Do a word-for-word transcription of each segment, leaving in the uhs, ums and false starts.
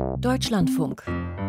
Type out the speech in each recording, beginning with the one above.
Deutschlandfunk.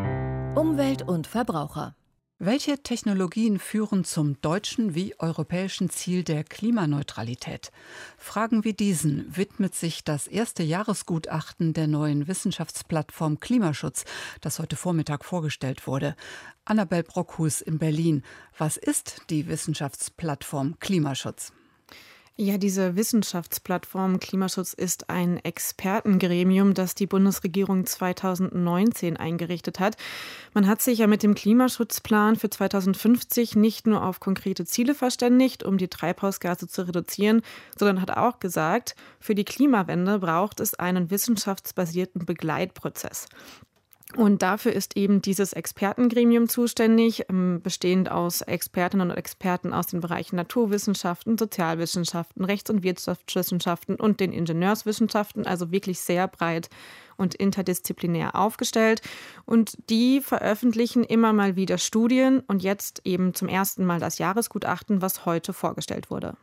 Umwelt und Verbraucher. Welche Technologien führen zum deutschen wie europäischen Ziel der Klimaneutralität? Fragen wie diesen widmet sich das erste Jahresgutachten der neuen Wissenschaftsplattform Klimaschutz, das heute Vormittag vorgestellt wurde. Annabel Brockhus in Berlin. Was ist die Wissenschaftsplattform Klimaschutz? Ja, diese Wissenschaftsplattform Klimaschutz ist ein Expertengremium, das die Bundesregierung zweitausendneunzehn eingerichtet hat. Man hat sich ja mit dem Klimaschutzplan für zweitausendfünfzig nicht nur auf konkrete Ziele verständigt, um die Treibhausgase zu reduzieren, sondern hat auch gesagt, für die Klimawende braucht es einen wissenschaftsbasierten Begleitprozess. Und dafür ist eben dieses Expertengremium zuständig, bestehend aus Expertinnen und Experten aus den Bereichen Naturwissenschaften, Sozialwissenschaften, Rechts- und Wirtschaftswissenschaften und den Ingenieurswissenschaften, also wirklich sehr breit und interdisziplinär aufgestellt. Und die veröffentlichen immer mal wieder Studien und jetzt eben zum ersten Mal das Jahresgutachten, was heute vorgestellt wurde.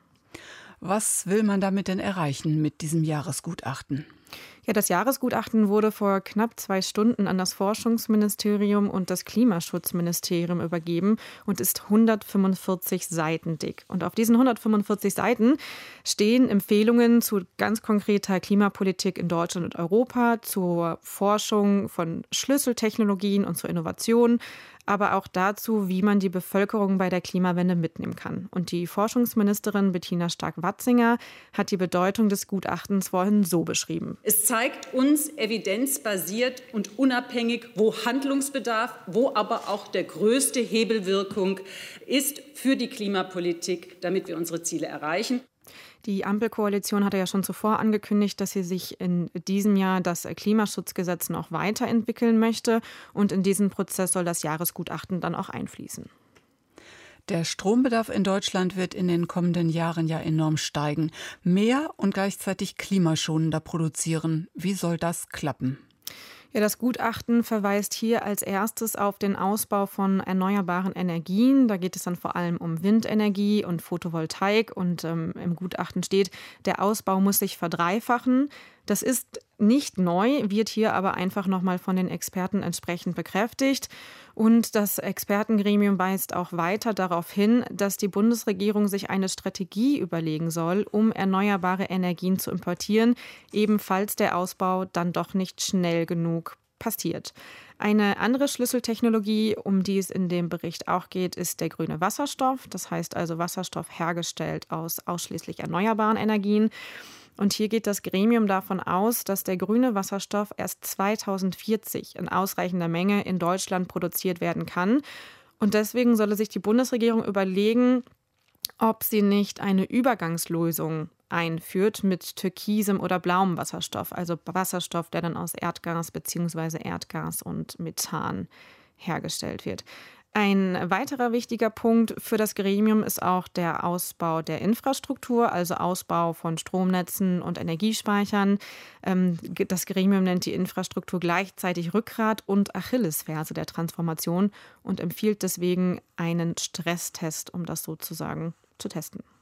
Was will man damit denn erreichen mit diesem Jahresgutachten? Ja, das Jahresgutachten wurde vor knapp zwei Stunden an das Forschungsministerium und das Klimaschutzministerium übergeben und ist hundertfünfundvierzig Seiten dick. Und auf diesen hundertfünfundvierzig Seiten stehen Empfehlungen zu ganz konkreter Klimapolitik in Deutschland und Europa, zur Forschung von Schlüsseltechnologien und zur Innovation, aber auch dazu, wie man die Bevölkerung bei der Klimawende mitnehmen kann. Und die Forschungsministerin Bettina Stark-Watzinger hat die Bedeutung des Gutachtens vorhin so beschrieben. Es zeigt uns evidenzbasiert und unabhängig, wo Handlungsbedarf, wo aber auch der größte Hebelwirkung ist für die Klimapolitik, damit wir unsere Ziele erreichen. Die Ampelkoalition hatte ja schon zuvor angekündigt, dass sie sich in diesem Jahr das Klimaschutzgesetz noch weiterentwickeln möchte. Und in diesen Prozess soll das Jahresgutachten dann auch einfließen. Der Strombedarf in Deutschland wird in den kommenden Jahren ja enorm steigen. Mehr und gleichzeitig klimaschonender produzieren. Wie soll das klappen? Ja, das Gutachten verweist hier als erstes auf den Ausbau von erneuerbaren Energien. Da geht es dann vor allem um Windenergie und Photovoltaik. Und ähm, im Gutachten steht, der Ausbau muss sich verdreifachen. Das ist nicht neu, wird hier aber einfach nochmal von den Experten entsprechend bekräftigt. Und das Expertengremium weist auch weiter darauf hin, dass die Bundesregierung sich eine Strategie überlegen soll, um erneuerbare Energien zu importieren, ebenfalls der Ausbau dann doch nicht schnell genug passiert. Eine andere Schlüsseltechnologie, um die es in dem Bericht auch geht, ist der grüne Wasserstoff. Das heißt also Wasserstoff hergestellt aus ausschließlich erneuerbaren Energien. Und hier geht das Gremium davon aus, dass der grüne Wasserstoff erst zweitausendvierzig in ausreichender Menge in Deutschland produziert werden kann. Und deswegen solle sich die Bundesregierung überlegen, ob sie nicht eine Übergangslösung einführt mit türkisem oder blauem Wasserstoff, also Wasserstoff, der dann aus Erdgas bzw. Erdgas und Methan hergestellt wird. Ein weiterer wichtiger Punkt für das Gremium ist auch der Ausbau der Infrastruktur, also Ausbau von Stromnetzen und Energiespeichern. Das Gremium nennt die Infrastruktur gleichzeitig Rückgrat und Achillesferse der Transformation und empfiehlt deswegen einen Stresstest, um das sozusagen zu testen.